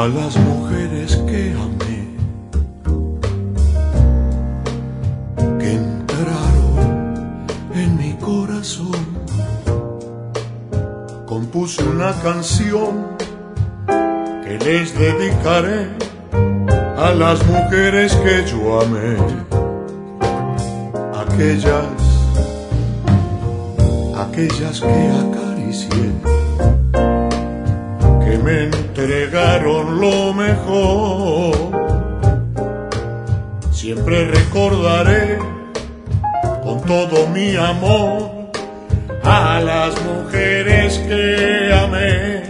a las mujeres que amé, que entraron en mi corazón. Compuse una canción que les dedicaré a las mujeres que yo amé, aquellas que acaricié, que me entregaron lo mejor. Siempre recordaré con todo mi amor a las mujeres que amé.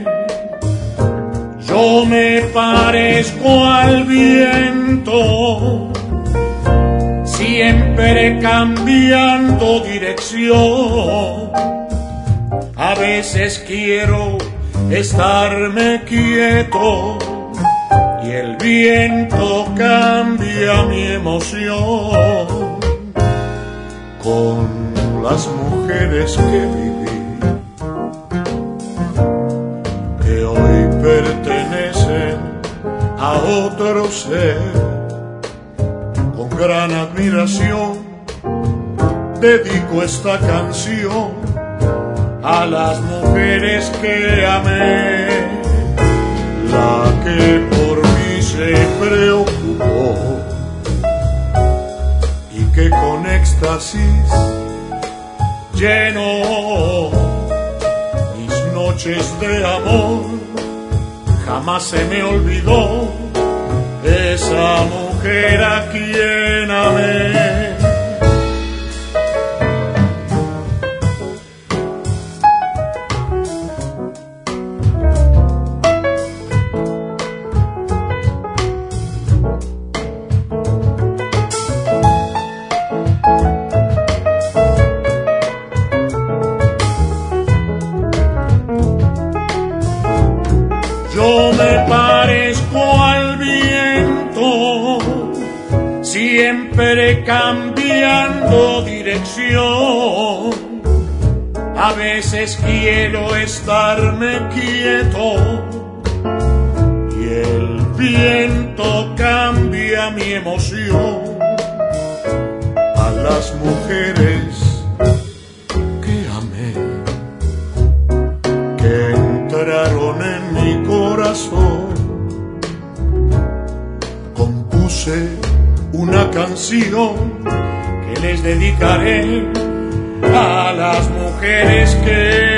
Yo me parezco al viento, siempre cambiando dirección. A veces quiero estarme quieto y el viento cambia mi emoción. Con las mujeres que viví, que hoy pertenecen a otro ser, con gran admiración dedico esta canción a las mujeres que amé. La que por mí se preocupó y que con éxtasis llenó mis noches de amor, jamás se me olvidó esa mujer a quien amé. Yo me parezco al viento, siempre cambiando dirección. A veces quiero estarme quieto y el viento cambia mi emoción. A las mujeres que amé, que entraron en mi corazón, compuse una canción que les dedicaré a las mujeres que